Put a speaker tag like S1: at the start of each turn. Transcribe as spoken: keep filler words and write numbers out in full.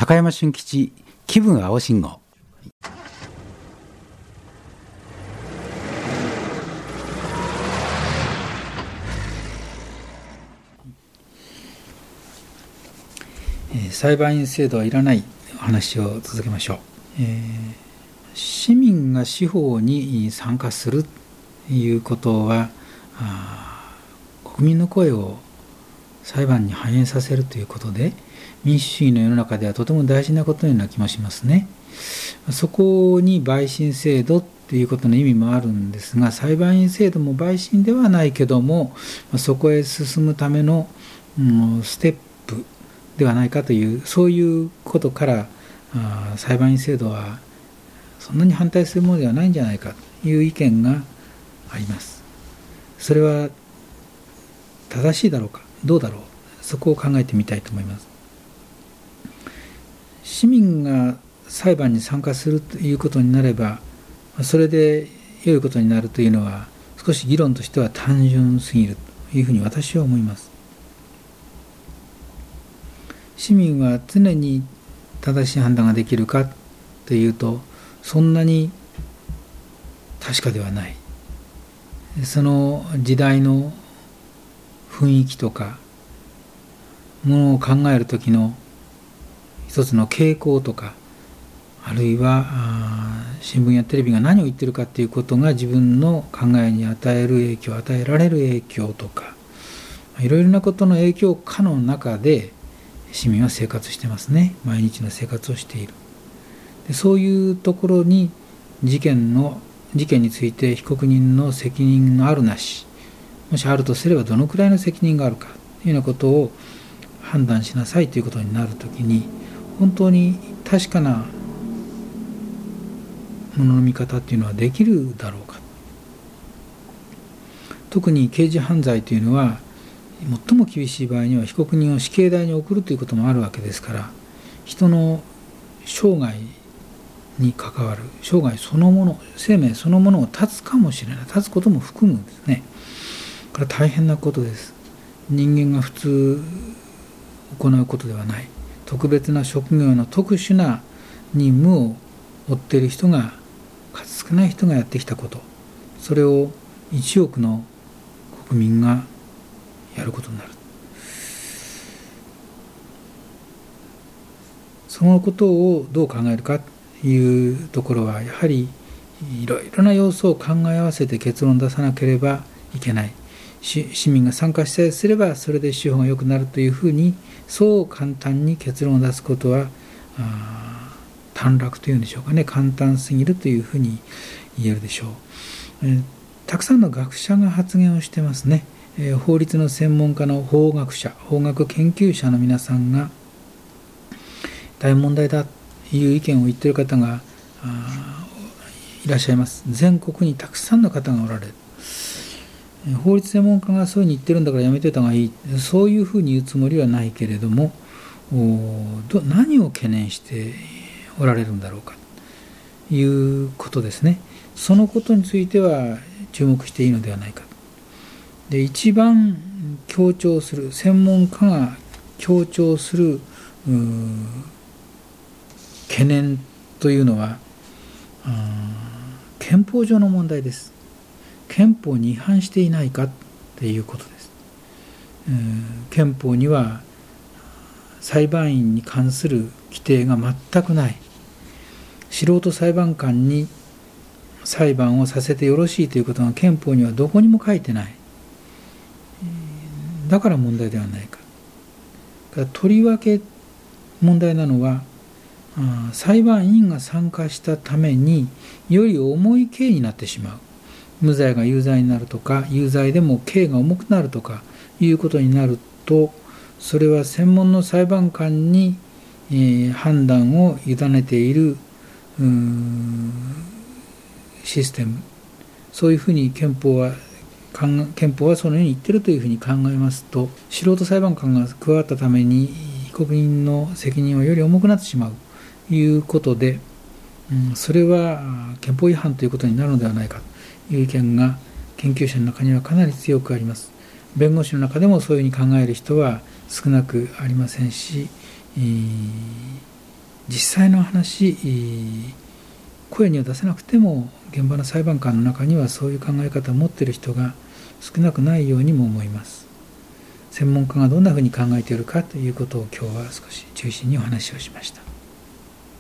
S1: 高山俊吉気分青信号。裁判員制度はいらないお話を続けましょう。えー、市民が司法に参加するということは、国民の声を裁判に反映させるということで、民主主義の世の中ではとても大事なことのような気もしますね。そこに陪審制度ということの意味もあるんですが、裁判員制度も陪審ではないけども、そこへ進むための、うん、ステップではないかという、そういうことから裁判員制度はそんなに反対するものではないんじゃないかという意見があります。それは正しいだろうかどうだろう、そこを考えてみたいと思います。市民が裁判に参加するということになれば、それで良いことになるというのは少し議論としては単純すぎるというふうに私は思います。市民は常に正しい判断ができるかというと、そんなに確かではない。その時代の雰囲気とかものを考えるときの一つの傾向とか、あるいは新聞やテレビが何を言っているかということが自分の考えに与える影響、与えられる影響とか、いろいろなことの影響下の中で市民は生活してますね。毎日の生活をしている。でそういうところに事件の事件について被告人の責任のあるなし、もしあるとすればどのくらいの責任があるかというようなことを判断しなさいということになるときに、本当に確かなものの見方というのはできるだろうか。特に刑事犯罪というのは最も厳しい場合には被告人を死刑台に送るということもあるわけですから、人の生涯に関わる、生涯そのもの、生命そのものを絶つかもしれない、絶つことも含むんですね。これは大変なことです。人間が普通行うことではない、特別な職業の特殊な任務を負っている人が、数少ない人がやってきたこと、それを一億の国民がやることになる。そのことをどう考えるかというところは、やはりいろいろな要素を考え合わせて結論を出さなければいけない。市民が参加したりすればそれで司法が良くなるというふうに、そう簡単に結論を出すことは短絡というんでしょうかね、簡単すぎるというふうに言えるでしょう。えー、たくさんの学者が発言をしてますね。えー、法律の専門家の法学者、法学研究者の皆さんが大問題だという意見を言っている方がいらっしゃいます。全国にたくさんの方がおられる。法律専門家がそういうふうに言ってるんだからやめておいた方がいい、そういうふうに言うつもりはないけれども、ど何を懸念しておられるんだろうかということですね。そのことについては注目していいのではないか。で、一番強調する、専門家が強調する懸念というのは、憲法上の問題です。憲法に違反していないかということです。憲法には裁判員に関する規定が全くない。素人裁判官に裁判をさせてよろしいということが憲法にはどこにも書いてない。だから問題ではないか。とりわけ問題なのは、裁判員が参加したためにより重い刑になってしまう。無罪が有罪になるとか、有罪でも刑が重くなるとかいうことになると、それは専門の裁判官に、えー、判断を委ねているシステム、そういうふうに憲法は憲法はそのように言っているというふうに考えますと、素人裁判官が加わったために被告人の責任はより重くなってしまうということで、うん、それは憲法違反ということになるのではないかという意見が研究者の中にはかなり強くあります。弁護士の中でもそういうふうに考える人は少なくありませんし、 実際の話、声には出せなくても現場の裁判官の中にはそういう考え方を持っている人が少なくないようにも思います。専門家がどんなふうに考えているかということを今日は少し中心にお話をしました。